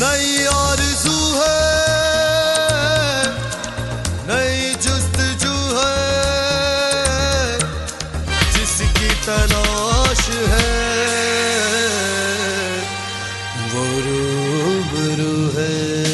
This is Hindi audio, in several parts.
नई आरज़ू है, नई जुस्तजू है, जिसकी तलाश है वो रूबरू है।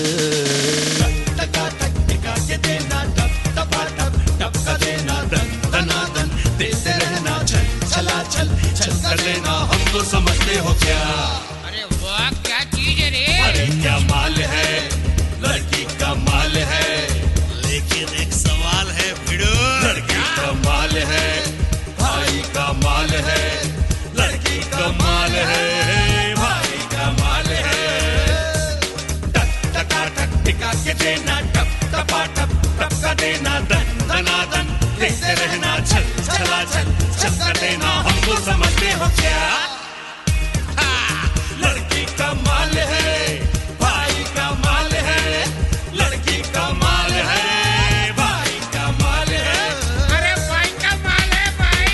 टका टक टिका के देना, टप टपा टप टप का देना, दन दनादन देते रहना, चल चला चल चल कर देना, हमको समझते हो क्या? अरे वाह क्या चीज है रे। अरे क्या माल है, लड़की का माल है, लेकिन एक सवाल है भिड़ो, लड़की का माल है, भाई का माल है, लड़की का माल है, भाई का माल है। टक टका टक टिका के देना, टप टपा टप टप का देना, दन दनादन देखते रहना, चल चला चल चल कर देना, हमको समझते हो क्या? लड़की का माल है, भाई का माल है, लड़की का माल है, भाई का माल है। अरे भाई का माल है भाई।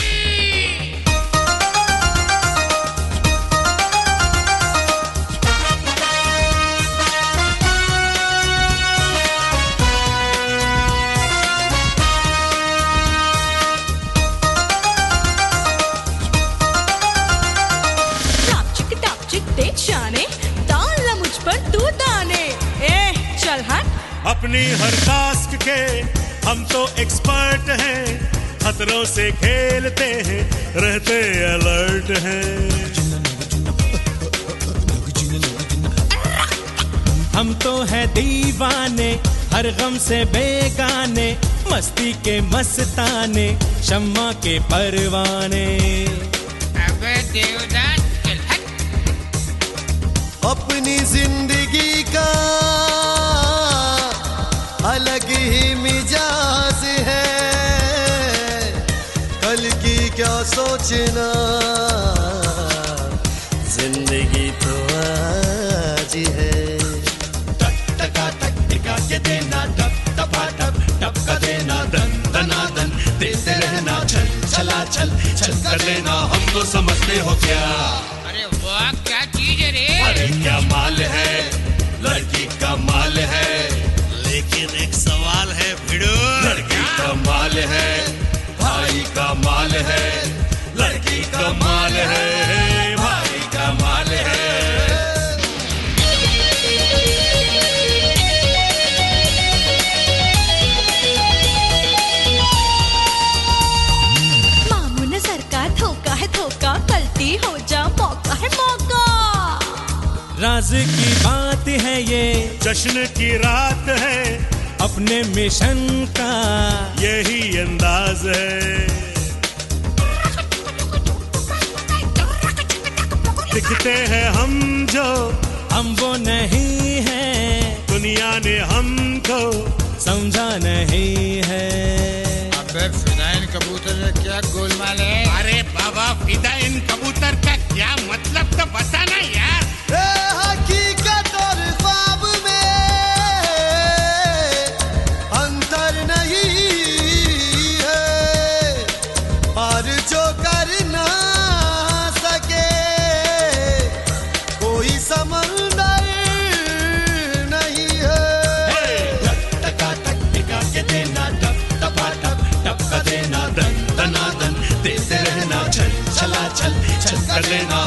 टाप चिक देख शाने, डाल ना मुझ पर तू दाने। ए चल हट। अपनी हर टास्क के हम तो एक्सपर्ट हैं, खतरों से खेलते हैं, रहते अलर्ट हैं। हम तो हैं दीवाने, हर गम से बेगाने, मस्ती के मस्ताने, शम्मा के परवाने। अबे देवदास चल हट। अपनी जिंदगी का अलग ही मिजाज है, कल की क्या सोचना, जिंदगी तो आज है। टक टका टक टिका के देना, टप टपा टप टप का देना, दन दनादन देते रहना, चल चला चल चल कर देना, हमको समझते हो क्या? अरे वाह क्या चीज है रे। अरे क्या माल है, लड़की का माल है, लेकिन एक सवाल है भिड़ो, लड़की का माल है, भाई का माल है, लड़की का माल है, भाई का माल है। मामू नजर का धोखा है धोखा, गलती हो जा मौका है मौका। राज की बात है ये, जश्न की रात है, अपने मिशन का यही अंदाज है। दिखते हैं हम जो, हम वो नहीं हैं, दुनिया ने हमको समझा नहीं है। अबे फिदाइन कबूतर का क्या गोलमाल है। अरे बाबा फिदाइन कबूतर का क्या मतलब तो बताना यार। ए हकीकत और ख्वाब में अंतर नहीं है, और जो कर ना सके कोई समंदर नहीं है। टका टक टिका के देना, टप टपा टप टप का देना, दन दनादन देते रहना, चल चला चल चल कर देना,